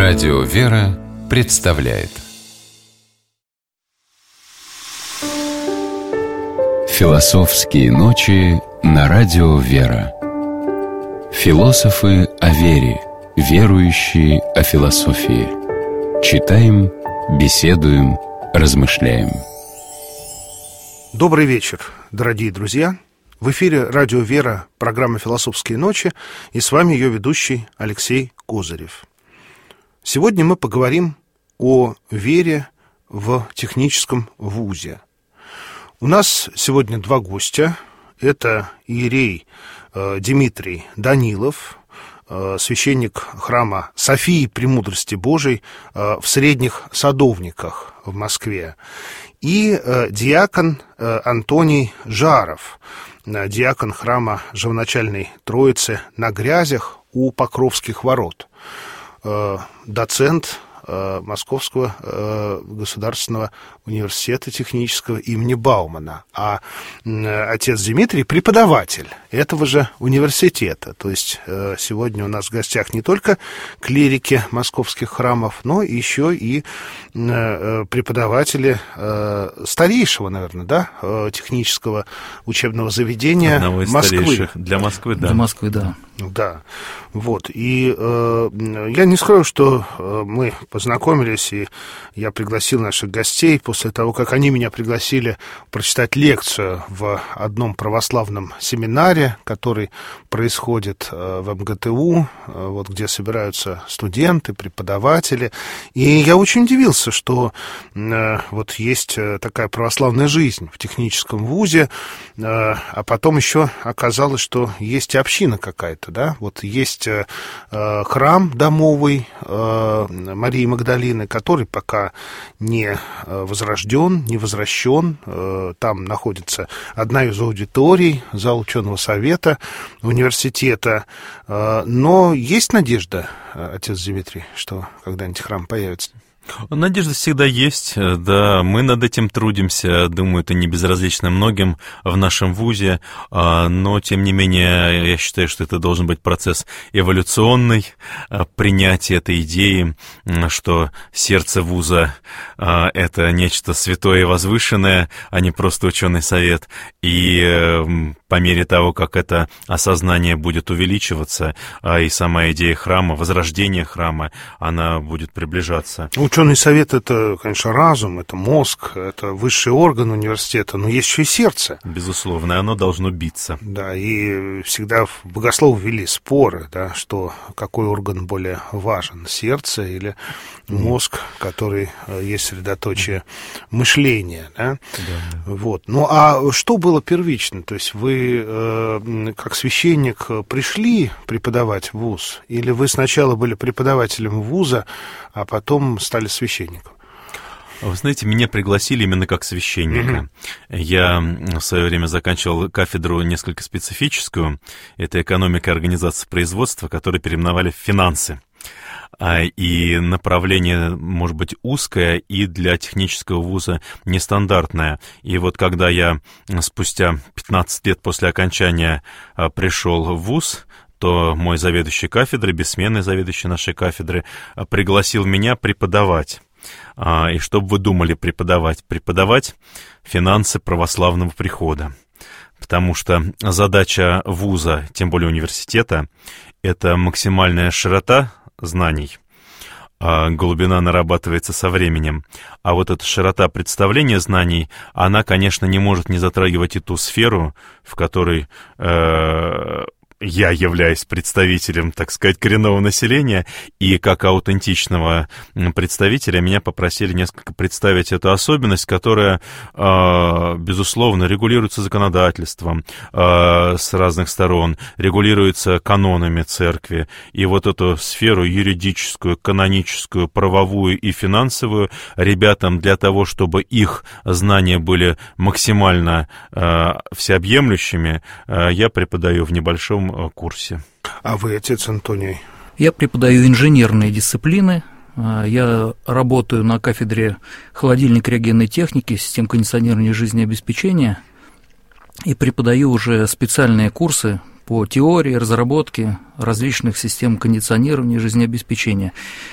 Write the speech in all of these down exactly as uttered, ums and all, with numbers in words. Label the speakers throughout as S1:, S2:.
S1: Радио «Вера» представляет Философские ночи на Радио «Вера». Философы о вере, верующие о философии. Читаем, беседуем, размышляем.
S2: Добрый вечер, дорогие друзья. В эфире Радио «Вера», программа «Философские ночи», и с вами ее ведущий Алексей Козырев. Сегодня мы поговорим о вере в техническом вузе. У нас сегодня два гостя. Это иерей э, Дмитрий Данилов, э, священник храма Софии Премудрости Божией э, в Средних Садовниках в Москве, и э, диакон э, Антоний Жаров, э, диакон храма Живоначальной Троицы на Грязях у Покровских ворот, э, доцент э, Московского э, государственного университета технического имени Баумана, а э, отец Дмитрий преподаватель этого же университета. То есть э, сегодня у нас в гостях не только клирики московских храмов, но еще и э, преподаватели э, старейшего, наверное, да, э, технического учебного заведения
S3: Одного из
S2: Москвы.
S3: Старейших. Для Москвы, да.
S4: Для Москвы, да.
S2: Да, вот, и э, я не скрою, что э, мы познакомились, и я пригласил наших гостей после того, как они меня пригласили прочитать лекцию в одном православном семинаре, который происходит э, в эм гэ тэ у, э, вот, где собираются студенты, преподаватели, и я очень удивился, что э, вот есть такая православная жизнь в техническом вузе, э, а потом еще оказалось, что есть и община какая-то. Да? Вот есть э, храм домовый э, Марии Магдалины, который пока не возрожден, не возвращен. Э, там находится одна из аудиторий зал ученого совета университета. Э, но есть надежда, отец Дмитрий, что когда-нибудь храм появится?
S3: Надежда всегда есть, да, мы над этим трудимся, думаю, это не безразлично многим в нашем вузе, но, тем не менее, я считаю, что это должен быть процесс эволюционный, принятие этой идеи, что сердце вуза — это нечто святое и возвышенное, а не просто ученый совет, и по мере того, как это осознание будет увеличиваться, и сама идея храма, возрождение храма, она будет приближаться.
S2: Ученый совет — это, конечно, разум, это мозг, это высший орган университета, но есть еще и сердце.
S3: Безусловно, оно должно биться.
S2: Да, и всегда богословы вели споры, да, что какой орган более важен, сердце или мозг, который есть средоточие мышления, да? Да. Вот. Ну, а что было первично? То есть вы, э, как священник, пришли преподавать в вуз, или вы сначала были преподавателем вуза, а потом стали священником?
S3: Вы знаете, меня пригласили именно как священника. Mm-hmm. Я в свое время заканчивал кафедру несколько специфическую. Это экономика и организация производства, которую переименовали в финансы. И направление, может быть, узкое и для технического вуза нестандартное. И вот когда я спустя пятнадцать лет после окончания пришел в вуз, то мой заведующий кафедры, бессменный заведующий нашей кафедры, пригласил меня преподавать. И что бы вы думали преподавать? Преподавать финансы православного прихода. Потому что задача вуза, тем более университета, это максимальная широта знаний, а глубина нарабатывается со временем. А вот эта широта представления знаний, она, конечно, не может не затрагивать и ту сферу, в которой э, я являюсь представителем, так сказать, коренного населения, и как аутентичного представителя меня попросили несколько представить эту особенность, которая, безусловно, регулируется законодательством с разных сторон, регулируется канонами церкви, и вот эту сферу юридическую, каноническую, правовую и финансовую ребятам для того, чтобы их знания были максимально всеобъемлющими, я преподаю в небольшом курсе.
S2: А вы, отец Антоний?
S4: Я преподаю инженерные дисциплины. Я работаю на кафедре холодильной криогенной техники, систем кондиционирования и жизнеобеспечения, и преподаю уже специальные курсы по теории разработки различных систем кондиционирования и жизнеобеспечения.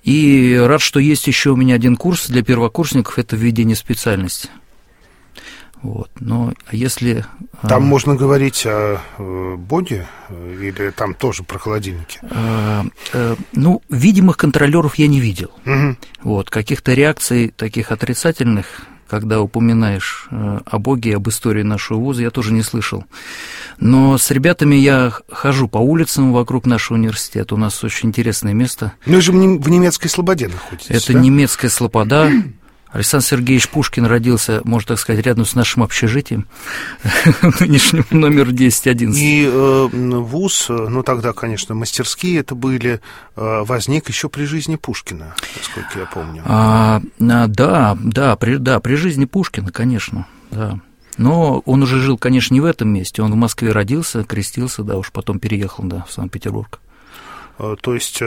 S4: И рад, что есть еще у меня один курс для первокурсников, это введение специальности. Вот. Но если...
S2: Там а... можно говорить о боге или там тоже про холодильники?
S4: А, а, ну, видимых контролеров я не видел.
S2: Угу.
S4: Вот. Каких-то реакций таких отрицательных, когда упоминаешь о боге, об истории нашего вуза, я тоже не слышал. Но с ребятами я хожу по улицам вокруг нашего университета. У нас очень интересное место.
S2: Ну, вы же в немецкой Слободе находитесь,
S4: Это
S2: да?
S4: немецкая Слобода. Александр Сергеевич Пушкин родился, можно так сказать, рядом с нашим общежитием, нынешним номер десять одиннадцать.
S2: И э, вуз, ну тогда, конечно, мастерские это были, э, возник еще при жизни Пушкина, насколько я помню.
S4: А, да, да, при, да, при жизни Пушкина, конечно, да. Но он уже жил, конечно, не в этом месте, он в Москве родился, крестился, да, уж потом переехал, да, в Санкт-Петербург.
S2: То есть,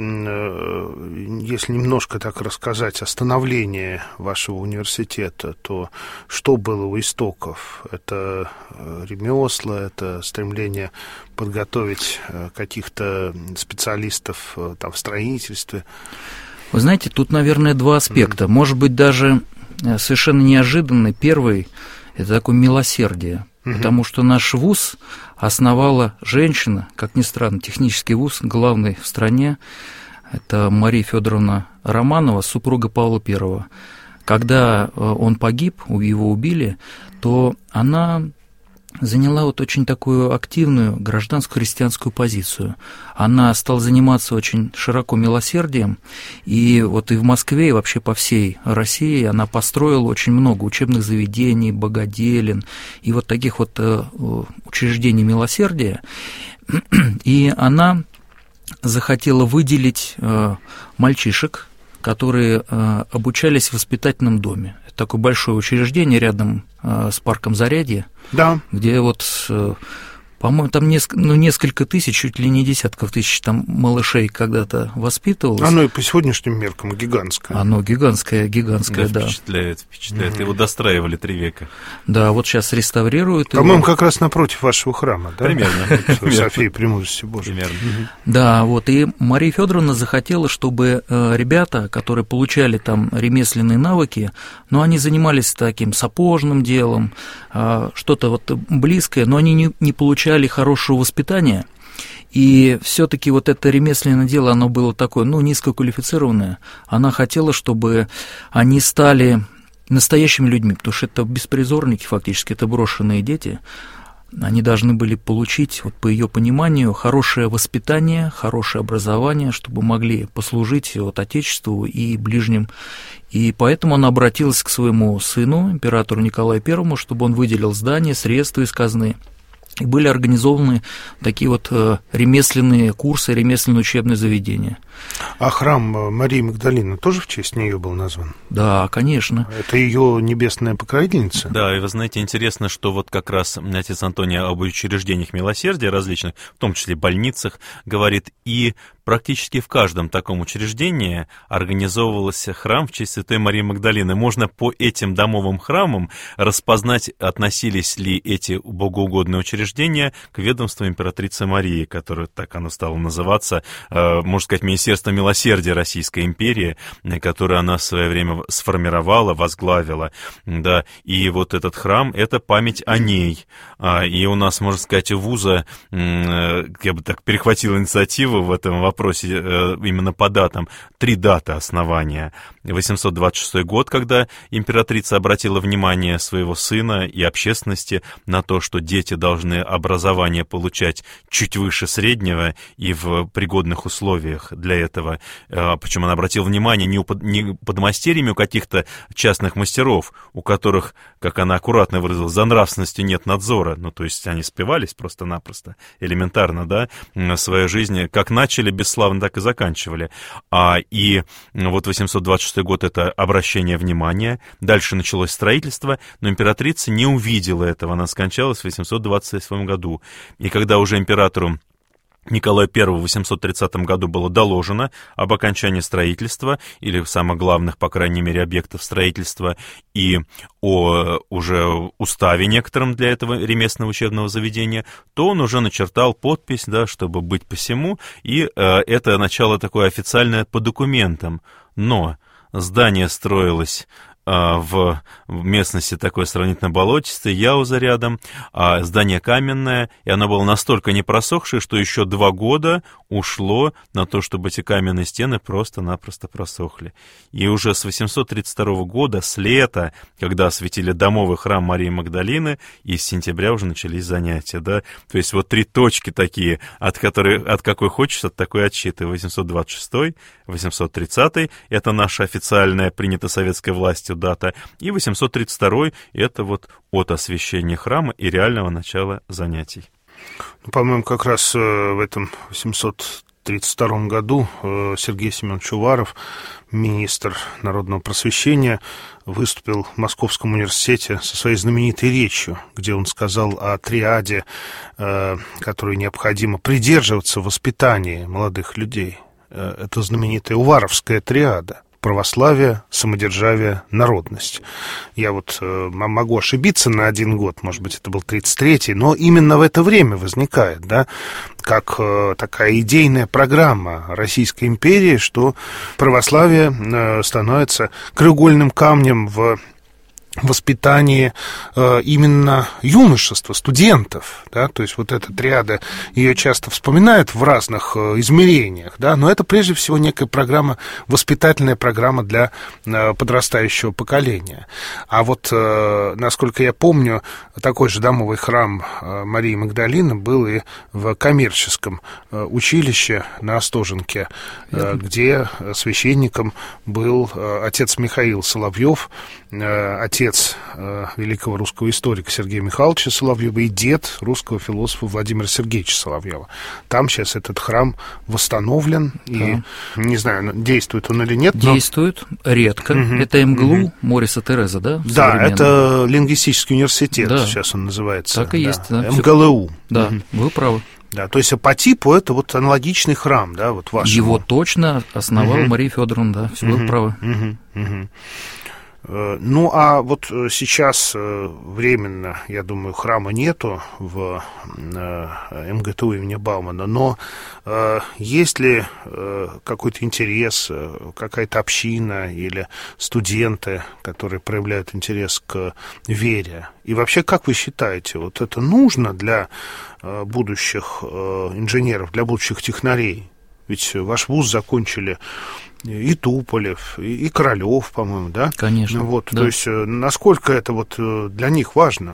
S2: если немножко так рассказать о становлении вашего университета, то что было у истоков? Это ремесла, это стремление подготовить каких-то специалистов там, в строительстве?
S4: Вы знаете, тут, наверное, два аспекта. Mm-hmm. Может быть, даже совершенно неожиданный. Первый – это такое милосердие. Угу. Потому что наш вуз основала женщина, как ни странно, технический вуз, главный в стране, это Мария Федоровна Романова, супруга Павла Первого. Когда он погиб, его убили, то она заняла вот очень такую активную гражданскую христианскую позицию. Она стала заниматься очень широко милосердием, и вот и в Москве, и вообще по всей России она построила очень много учебных заведений, богоделен, и вот таких вот учреждений милосердия, и она захотела выделить мальчишек, которые обучались в воспитательном доме. Это такое большое учреждение рядом с парком Зарядье,
S2: да.
S4: Где вот, по-моему, там несколько, ну, несколько тысяч, чуть ли не десятков тысяч там малышей когда-то воспитывалось.
S2: Оно и по сегодняшним меркам гигантское.
S4: Оно гигантское, гигантское, да.
S3: Да, впечатляет, впечатляет. Mm-hmm. Его достраивали три века.
S4: Да, вот сейчас реставрируют.
S2: По-моему, как раз напротив вашего храма, да?
S3: Примерно.
S2: Софии Премудрости Божией.
S3: Примерно.
S4: Да, вот, и Мария Федоровна захотела, чтобы ребята, которые получали там ремесленные навыки, но они занимались таким сапожным делом, что-то вот близкое, но они не, не получали хорошего воспитания, и все-таки вот это ремесленное дело, оно было такое, ну, низкоквалифицированное. Она хотела, чтобы они стали настоящими людьми, потому что это беспризорники фактически, это брошенные дети. Они должны были получить, вот по ее пониманию, хорошее воспитание, хорошее образование, чтобы могли послужить вот Отечеству и ближним. И поэтому она обратилась к своему сыну, императору Николаю Первому, чтобы он выделил здание, средства из казны. И были организованы такие вот ремесленные курсы, ремесленные учебные заведения.
S2: А храм Марии Магдалины тоже в честь нее был назван?
S4: Да, конечно.
S2: Это ее небесная покровительница?
S3: Да, и вы знаете, интересно, что вот как раз отец Антоний об учреждениях милосердия различных, в том числе больницах, говорит, и практически в каждом таком учреждении организовывался храм в честь Святой Марии Магдалины. Можно по этим домовым храмам распознать, относились ли эти богоугодные учреждения к ведомству императрицы Марии, которое так оно стало называться, можно сказать, Министерство милосердия Российской империи, которое она в свое время сформировала, возглавила. Да, и вот этот храм — это память о ней. И у нас, можно сказать, у вуза, я бы так перехватил инициативу в этом вопросе, именно по датам, три даты основания. восемьсот двадцать шестой год, когда императрица обратила внимание своего сына и общественности на то, что дети должны образование получать чуть выше среднего и в пригодных условиях для этого. Причем она обратила внимание не, у под, не подмастерьями у каких-то частных мастеров, у которых, как она аккуратно выразилась, за нравственностью нет надзора. Ну, то есть они спивались просто-напросто, элементарно, да, своей жизни. Как начали бесславно, так и заканчивали. А, и вот восемьсот двадцать шестой год — это обращение внимания. Дальше началось строительство, но императрица не увидела этого. Она скончалась в восемьсот двадцать восьмом году. И когда уже императору Николаю Первому в восемьсот тридцатом году было доложено об окончании строительства, или самых главных, по крайней мере, объектов строительства, и о уже уставе некотором для этого ремесленного учебного заведения, то он уже начертал подпись, да, чтобы быть посему, и э, это начало такое официальное по документам. Но здание строилось в местности такой сравнительно болотистой, Яуза рядом, а здание каменное, и оно было настолько не просохшее, что еще два года ушло на то, чтобы эти каменные стены просто-напросто просохли. И уже с восемьсот тридцать второго года, с лета, когда осветили домовый храм Марии Магдалины, и с сентября уже начались занятия, да, то есть вот три точки такие, от которой, от какой хочешь, от такой отсчитывай. восемьсот двадцать шестой, восемьсот тридцатый, это наша официальная, принята советской властью дата, и восемьсот тридцать второй, это вот от освящения храма и реального начала занятий.
S2: Ну, по-моему, как раз э, в этом восемьсот тридцать втором году э, Сергей Семенович Уваров, министр народного просвещения, выступил в Московском университете со своей знаменитой речью, где он сказал о триаде, э, которой необходимо придерживаться в воспитании молодых людей. Э, это знаменитая Уваровская триада. Православие, самодержавие, народность. Я вот э, могу ошибиться на один год, может быть, это был тридцать третий, но именно в это время возникает, да, как э, такая идейная программа Российской империи, что православие э, становится краеугольным камнем в воспитании э, именно юношества, студентов, да, то есть вот эта триада, ее часто вспоминают в разных э, измерениях, да, но это прежде всего некая программа, воспитательная программа для э, подрастающего поколения. А вот, э, насколько я помню, такой же домовый храм э, Марии Магдалины был и в коммерческом э, училище на Остоженке, э, где священником был э, отец Михаил Соловьев, э, отец Отец э, великого русского историка Сергея Михайловича Соловьева и дед русского философа Владимира Сергеевича Соловьева. Там сейчас этот храм восстановлен, да. И не знаю, действует он или нет.
S4: Действует, но... редко. Угу. Это МГЛУ, угу. Мориса Тереза, да?
S2: Да, это лингвистический университет, да. Сейчас он называется.
S4: Так и есть, да.
S2: да. МГЛУ.
S4: Да,
S2: угу.
S4: Вы правы.
S2: Да, то есть по типу это вот аналогичный храм, да, вот вашему.
S4: Его точно основала угу. Мария Федоровна, да, все угу. Вы правы.
S2: Угу. Угу. Ну, а вот сейчас временно, я думаю, храма нету в МГТУ имени Баумана, но есть ли какой-то интерес, какая-то община или студенты, которые проявляют интерес к вере? И вообще, как вы считаете, вот это нужно для будущих инженеров, для будущих технарей? Ведь ваш вуз закончили и Туполев, и, и Королёв, по-моему, да?
S4: Конечно.
S2: Вот,
S4: да.
S2: То есть, насколько это вот для них важно?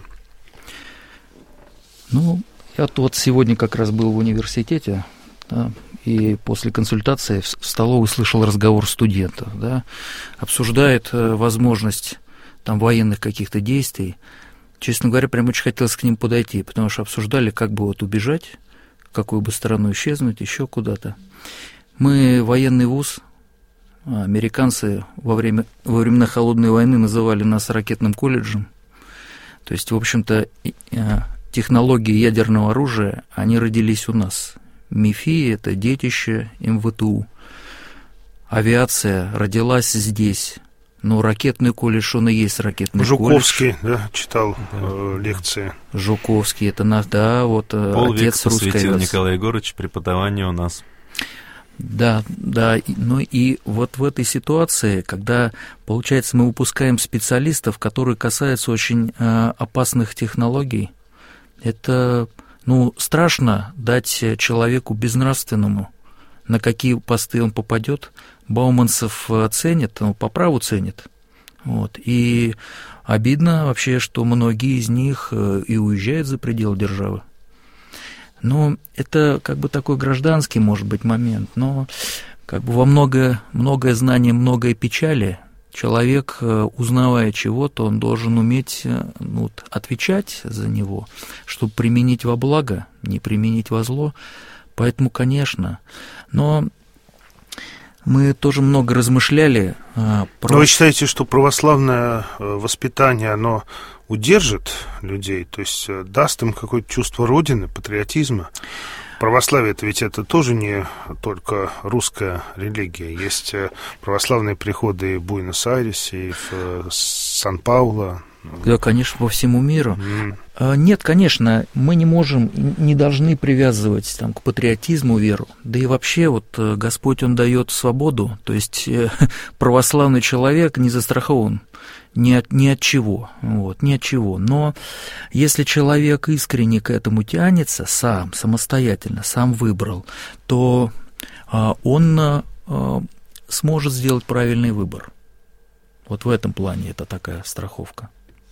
S4: Ну, я вот сегодня как раз был в университете, да, и после консультации в столовой слышал разговор студентов, да, обсуждает возможность там военных каких-то действий. Честно говоря, прям очень хотелось к ним подойти, потому что обсуждали, как бы вот убежать, в какую бы сторону исчезнуть, еще куда-то. Мы военный вуз. Американцы во время, во времена Холодной войны называли нас ракетным колледжем. То есть, в общем-то, технологии ядерного оружия, они родились у нас. МИФИ – это детище МВТУ. Авиация родилась здесь. Но ракетный колледж, он и есть ракетный
S2: Жуковский, колледж.
S4: Жуковский,
S2: да, читал да. Э, лекции.
S4: Жуковский, это наш, да, вот
S3: Полвека
S4: отец русской авиации.
S3: посвятил Николай Егорович преподаванию у нас.
S4: Да, да, ну и вот в этой ситуации, когда, получается, мы выпускаем специалистов, которые касаются очень э, опасных технологий, это, ну, страшно дать человеку безнравственному, на какие посты он попадет. Бауманцев ценят, ну, по праву ценят. Вот. И обидно вообще, что многие из них и уезжают за пределы державы. Ну, это как бы такой гражданский, может быть, момент, но как бы во многое, многое знание, многое печали. Человек, узнавая чего-то, он должен уметь, ну, отвечать за него, чтобы применить во благо, не применить во зло. Поэтому, конечно, но мы тоже много размышляли. А, про...
S2: Но вы считаете, что православное воспитание, оно удержит людей, то есть даст им какое-то чувство родины, патриотизма? православие-то ведь это тоже не только русская религия. Есть православные приходы и в Буэнос-Айресе, и в Сан-Пауло.
S4: Да, конечно, по всему миру.
S2: Mm.
S4: Нет, конечно, мы не можем, не должны привязывать там, к патриотизму веру. Да и вообще вот Господь, Он дает свободу, то есть православный человек не застрахован ни от, ни от чего, вот, ни от чего. Но если человек искренне к этому тянется, сам, самостоятельно, сам выбрал, то он сможет сделать правильный выбор. Вот в этом плане это такая страховка.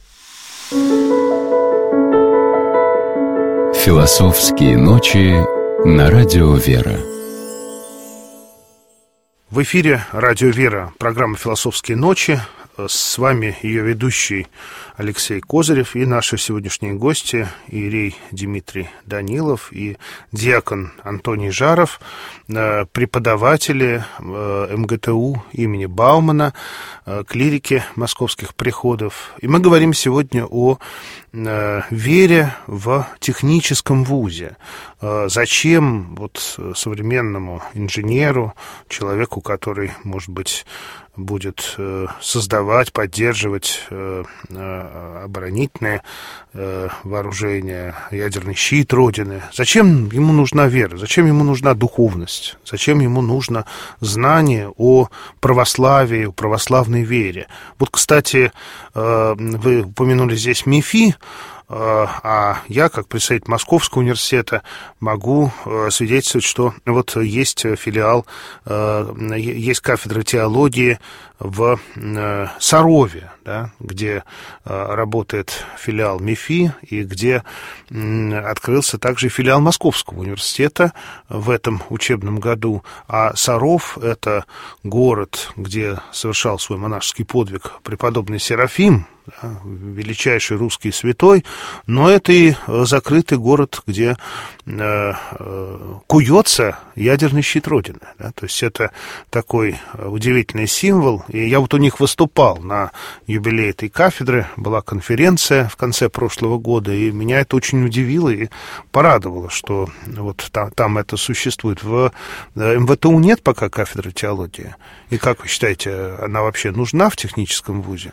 S1: Философские ночи на Радио Вера.
S2: В эфире Радио Вера, программа «Философские ночи». С вами ее ведущий Алексей Козырев и наши сегодняшние гости иерей Дмитрий Данилов и диакон Антоний Жаров, преподаватели эм гэ тэ у имени Баумана, клирики московских приходов. И мы говорим сегодня о вере в техническом вузе. Зачем вот современному инженеру, человеку, который, может быть, будет создавать, поддерживать оборонительное вооружение, ядерный щит Родины, зачем ему нужна вера, зачем ему нужна духовность, зачем ему нужно знание о православии, о православной вере? Вот, кстати, вы упомянули здесь МИФИ, а я, как представитель Московского университета, могу свидетельствовать, что вот есть филиал, есть кафедра теологии в Сарове, да, где работает филиал МИФИ и где открылся также филиал Московского университета в этом учебном году. А Саров — это город, где совершал свой монашеский подвиг преподобный Серафим, да, величайший русский святой, но это и закрытый город, где э, э, куется ядерный щит Родины. Да, то есть это такой удивительный символ. И я вот у них выступал на юбилее этой кафедры, была конференция в конце прошлого года, и меня это очень удивило и порадовало, что вот там, там это существует. В эм вэ тэ у нет пока кафедры теологии. И как вы считаете, она вообще нужна в техническом вузе?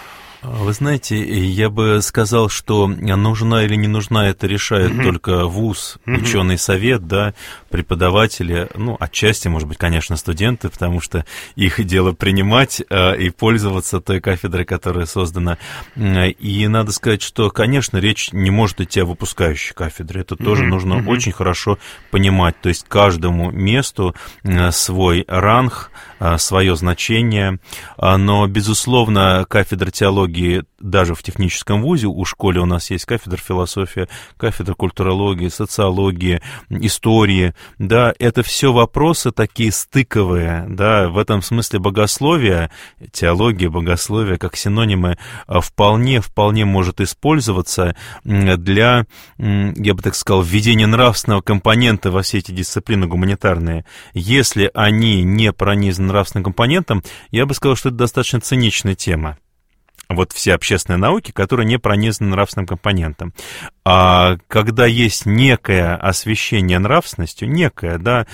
S3: Вы знаете, я бы сказал, что нужна или не нужна, это решает mm-hmm. только вуз, mm-hmm. ученый совет, да, преподаватели, ну, отчасти, может быть, конечно, студенты, потому что их дело принимать э, и пользоваться той кафедрой, которая создана. И надо сказать, что, конечно, речь не может идти о выпускающей кафедре. Это mm-hmm. тоже нужно mm-hmm. очень хорошо понимать. То есть каждому месту э, свой ранг, э, свое значение. Но, безусловно, кафедра теологии даже в техническом вузе, у школе у нас есть кафедра философии, кафедра культурологии, социологии, истории, да, это все вопросы такие стыковые, да, в этом смысле богословие, теология, богословие, как синонимы, вполне, вполне может использоваться для, я бы так сказал, введения нравственного компонента во все эти дисциплины гуманитарные. Если они не пронизаны нравственным компонентом, я бы сказал, что это достаточно циничная тема. Вот все общественные науки, которые не пронизаны нравственным компонентом. А когда есть некое освещение нравственностью, некое, да,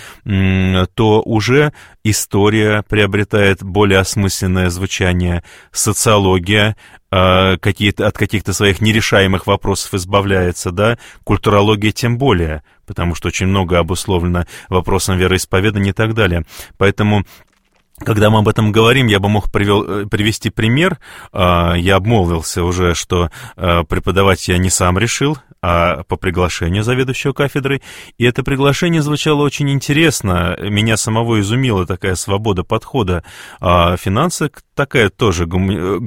S3: то уже история приобретает более осмысленное звучание, социология какие-то, от каких-то своих нерешаемых вопросов избавляется, да, культурология тем более, потому что очень много обусловлено вопросом вероисповедания и так далее. Поэтому когда мы об этом говорим, я бы мог привел, привести пример. Я обмолвился уже, что преподавать я не сам решил, а по приглашению заведующего кафедрой. И это приглашение звучало очень интересно. Меня самого изумила такая свобода подхода. А финансы такая тоже гум,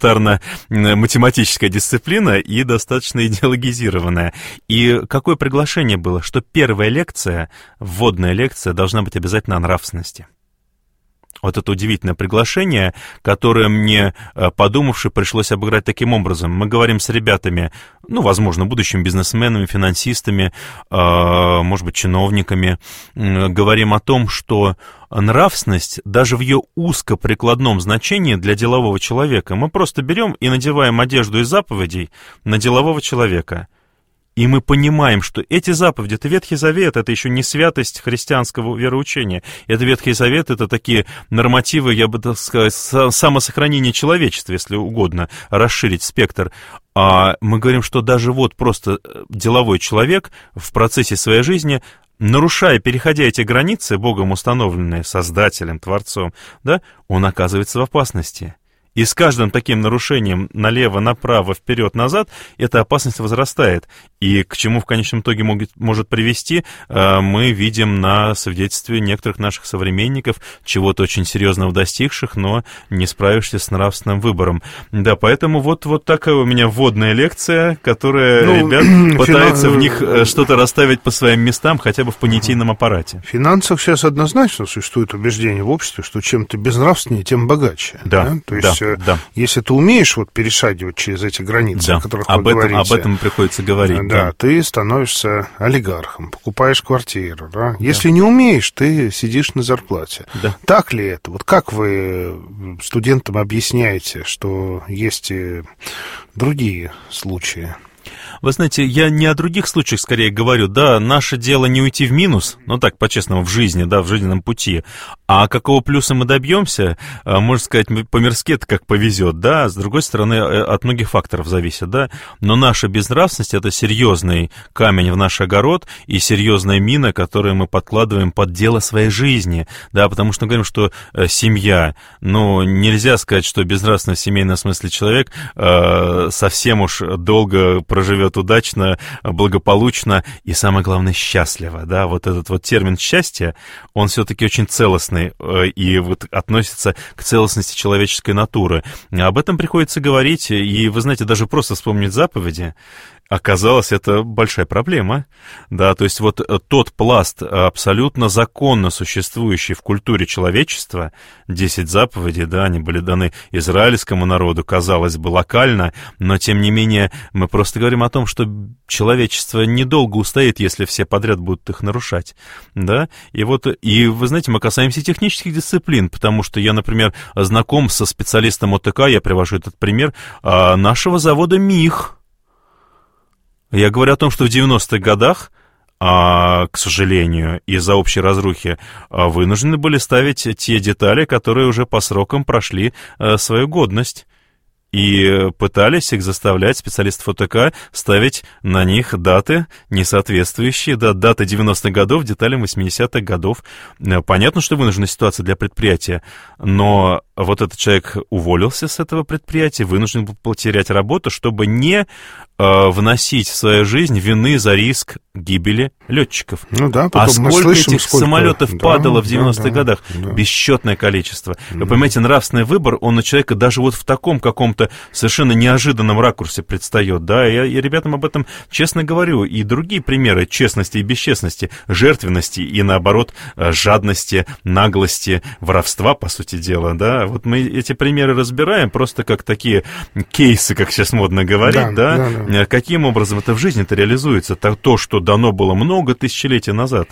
S3: гуманитарно-математическая дисциплина и достаточно идеологизированная. И какое приглашение было? Что первая лекция, вводная лекция, должна быть обязательно о нравственности. Вот это удивительное приглашение, которое мне, подумавши, пришлось обыграть таким образом. Мы говорим с ребятами, ну, возможно, будущими бизнесменами, финансистами, может быть, чиновниками, говорим о том, что нравственность, даже в ее узкоприкладном значении для делового человека, мы просто берем и надеваем одежду из заповедей на делового человека. и мы понимаем, что эти заповеди, это Ветхий Завет, это еще не святость христианского вероучения. Это Ветхий Завет, это такие нормативы, я бы так сказать, самосохранения человечества, если угодно, расширить спектр. А мы говорим, что даже вот просто деловой человек в процессе своей жизни, нарушая, переходя эти границы, Богом установленные, Создателем, Творцом, да, он оказывается в опасности. И с каждым таким нарушением налево, направо, вперед, назад, эта опасность возрастает. И к чему в конечном итоге может, может привести, мы видим на свидетельстве некоторых наших современников, чего-то очень серьезного достигших, но не справившихся с нравственным выбором. Да, поэтому вот, вот такая у меня вводная лекция, которая, ну, ребят, пытается финан... в них что-то расставить по своим местам, хотя бы в понятийном аппарате.
S2: В финансах сейчас однозначно существует убеждение в обществе, что чем ты безнравственнее, тем богаче.
S3: Да, да?
S2: То есть,
S3: да. Да.
S2: Если ты умеешь вот перешагивать через эти границы,
S3: да.
S2: о которых
S3: об
S2: вы
S3: этом,
S2: говорите,
S3: об этом приходится говорить.
S2: Да, да, ты становишься олигархом, покупаешь квартиру. Да? Да. Если не умеешь, ты сидишь на зарплате.
S3: Да.
S2: Так ли это? Вот как вы студентам объясняете, что есть и другие случаи?
S3: Вы знаете, я не о других случаях скорее говорю, да, наше дело не уйти в минус, ну так, по-честному, в жизни, да, в жизненном пути, а какого плюса мы добьемся, можно сказать, по-мирски это как повезет, да, с другой стороны, от многих факторов зависит, да, но наша безнравственность — это серьезный камень в наш огород и серьезная мина, которую мы подкладываем под дело своей жизни, да, потому что мы говорим, что семья, ну, нельзя сказать, что безнравственный в семейном смысле человек э, совсем уж долго проживет удачно, благополучно и, самое главное, счастливо, да, вот этот вот термин «счастье», он все-таки очень целостный э, и вот относится к целостности человеческой натуры. Об этом приходится говорить, и, вы знаете, даже просто вспомнить заповеди, оказалось, это большая проблема, да, то есть вот тот пласт абсолютно законно существующий в культуре человечества, десять заповедей, да, они были даны израильскому народу, казалось бы, локально, но, тем не менее, мы просто говорим о том, что человечество недолго устоит, если все подряд будут их нарушать, да, и вот, и, вы знаете, мы касаемся технических дисциплин, потому что я, например, знаком со специалистом ОТК, я привожу этот пример, нашего завода МИХ. Я говорю о том, что в девяностых годах, а, к сожалению, из-за общей разрухи а, вынуждены были ставить те детали, которые уже по срокам прошли а, свою годность. И пытались их заставлять, специалистов ОТК, ставить на них даты, несоответствующие, да, даты девяностых годов, деталям восьмидесятых годов. Понятно, что вынужденная ситуация для предприятия, но вот этот человек уволился с этого предприятия, вынужден был потерять работу, чтобы не э, вносить в свою жизнь вины за риск гибели летчиков.
S2: Ну да,
S3: а сколько
S2: слышим,
S3: этих
S2: сколько...
S3: самолетов
S2: да,
S3: падало в девяностых
S2: да,
S3: годах?
S2: Да.
S3: Бесчетное количество.
S2: Да.
S3: Вы понимаете, нравственный выбор, он у человека даже вот в таком каком-то совершенно неожиданном ракурсе предстает. Да, я, я ребятам об этом честно говорю. И другие примеры честности и бесчестности, жертвенности и, наоборот, жадности, наглости, воровства, по сути дела, да. Вот мы эти примеры разбираем просто как такие кейсы, как сейчас модно говорить, да, да? да, да. Каким образом это в жизни-то реализуется? То, что дано было много тысячелетий назад.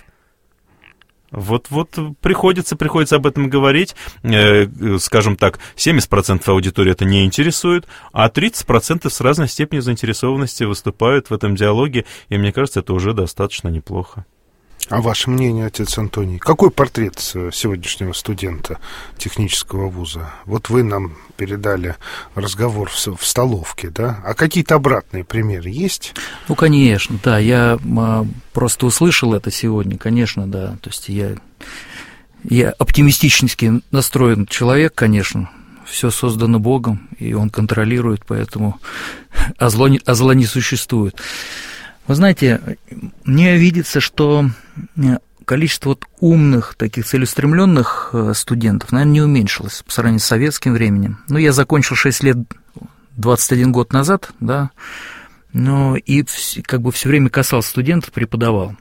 S3: Вот, вот приходится, приходится об этом говорить. Э, скажем так, семьдесят процентов аудитории это не интересует, а тридцать процентов с разной степенью заинтересованности выступают в этом диалоге, и мне кажется, это уже достаточно неплохо.
S2: А ваше мнение, отец Антоний? Какой портрет сегодняшнего студента технического вуза? Вот вы нам передали разговор в, в столовке, да? А какие-то обратные примеры есть?
S4: Ну, конечно, да. Я а, просто услышал это сегодня, конечно, да. То есть я, я оптимистически настроен человек, конечно. Все создано Богом, и Он контролирует, поэтому а зло не, а зла не существует. Вы знаете, мне видится, что количество вот умных, таких целеустремленных студентов, наверное, не уменьшилось по сравнению с советским временем. Ну, я закончил шесть лет, двадцать один год назад, да, но и как бы все время касался студентов, преподавал.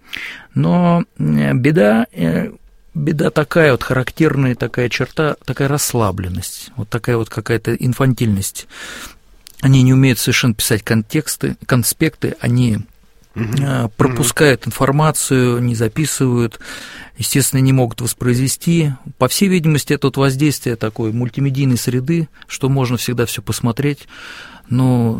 S4: Но беда, беда такая вот, характерная такая черта, такая расслабленность, вот такая вот какая-то инфантильность. Они не умеют совершенно писать контексты, конспекты, они uh-huh. пропускают uh-huh. информацию, не записывают, естественно, не могут воспроизвести. По всей видимости, это вот воздействие такой мультимедийной среды, что можно всегда все посмотреть, но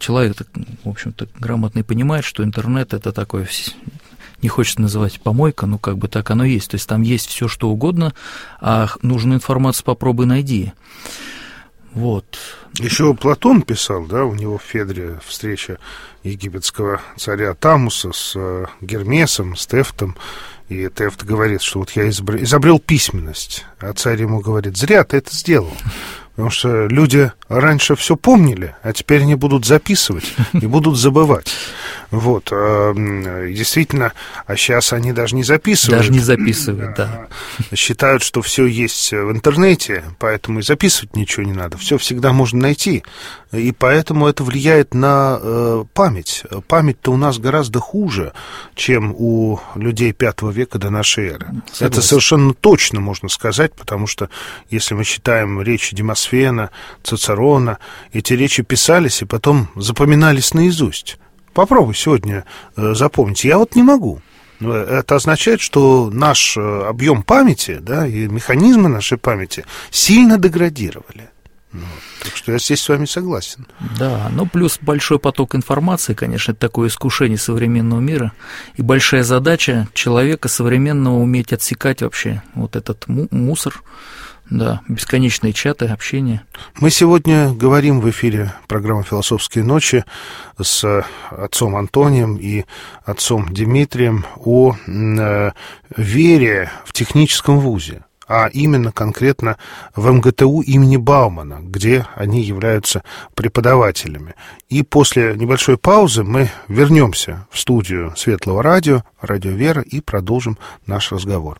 S4: человек, в общем-то, грамотный понимает, что интернет – это такое, не хочется называть помойка, но как бы так оно есть. То есть там есть все что угодно, а нужную информацию попробуй найди. Вот.
S2: Еще Платон писал, да, у него в Федре встреча египетского царя Тамуса с Гермесом, с Тефтом. И Тефт говорит, что вот я изобрел, изобрел письменность, а царь ему говорит: зря ты это сделал. Потому что люди раньше все помнили, а теперь они будут записывать и будут забывать. Вот. Действительно, а сейчас они даже не записывают.
S4: Даже не записывают, да.
S2: Считают, что все есть в интернете, поэтому и записывать ничего не надо. Все всегда можно найти. И поэтому это влияет на память. Память-то у нас гораздо хуже, чем у людей пятого века до нашей эры. Согласен. Это совершенно точно можно сказать, потому что если мы считаем речи Демосфена, Цицерона, эти речи писались и потом запоминались наизусть. Попробуй сегодня запомнить. Я вот не могу. Это означает, что наш объем памяти, да, и механизмы нашей памяти сильно деградировали. Вот. Так что я здесь с вами согласен.
S4: Да, ну плюс большой поток информации, конечно, это такое искушение современного мира, и большая задача человека современного уметь отсекать вообще вот этот му- мусор, да, бесконечные чаты, общение. Мы
S2: сегодня говорим в эфире программы «Философские ночи» с отцом Антонием и отцом Дмитрием о э, вере в техническом вузе, а именно конкретно в эм гэ тэ у имени Баумана, где они являются преподавателями. И после небольшой паузы мы вернемся в студию Светлого радио, Радио Вера, и продолжим наш разговор.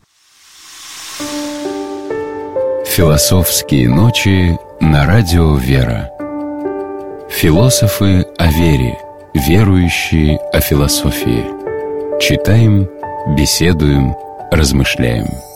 S1: Философские ночи на Радио Вера. Философы о вере, верующие о философии. Читаем, беседуем, размышляем.